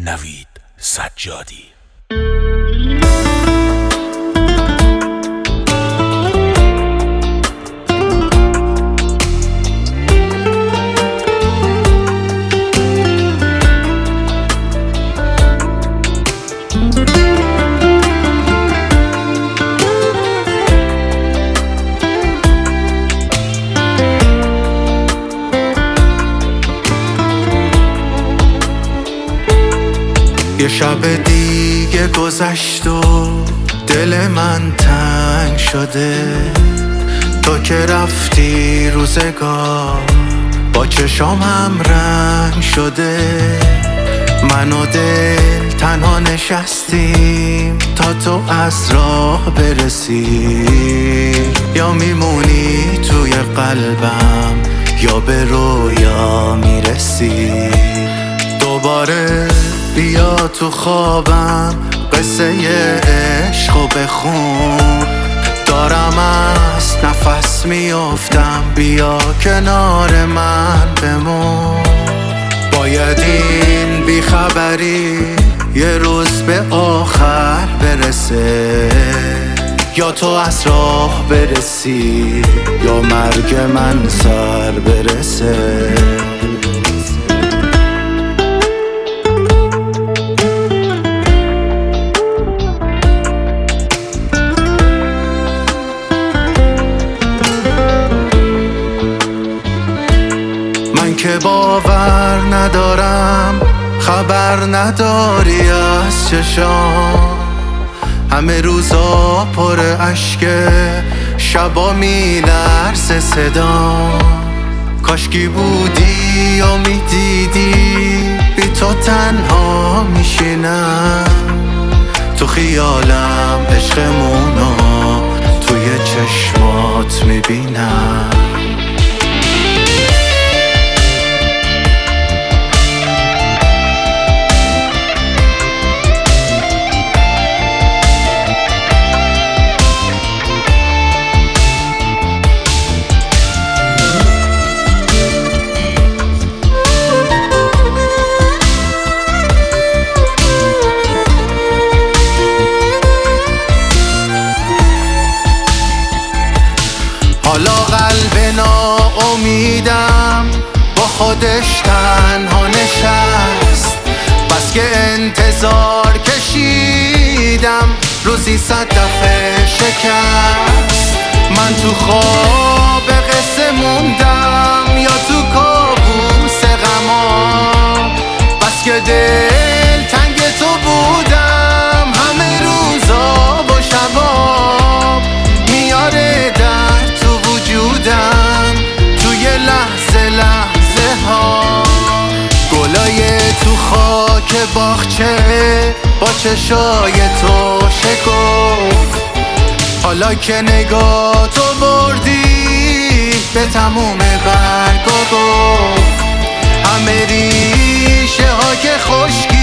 نوید سجادی. یه شب دیگه گذشت و دل من تنگ شده، تو که رفتی روزگار با چشامم رنگ شده. من و دل تنها نشستیم تا تو از راه برسی، یا میمونی توی قلبم یا به رویا میرسی. دوباره بیا تو خوابم قصه عشقو بخون، دارم از نفس میافتم، بیا کنار من بمون. باید این بیخبری یه روز به آخر برسه، یا تو از راه برسی یا مرگ من سر برسه. من که باور ندارم خبر نداری از چشام، همه روزا پر اشکه شبا میلرزه صدام. کاشکی بودی یا میدیدی بی تو تنها میشینم، تو خیالم عشقمونو توی چشمات میبینم. حالا قلب ناامیدم با خودش تنها نشست، بس که انتظار کشیدم روزی 100 دفعه شکست. من تو خواب قصه موندم یا تو کابوس غما، بس که دل تنگ تو بودم همه روزا با شبا. میاره توی لحظه لحظه ها گلای تو خاک باغچه با چشای تو شکفت. حالا که نگاه تو بردی به تموم برگا گفت، همه ریشه ها که خشکی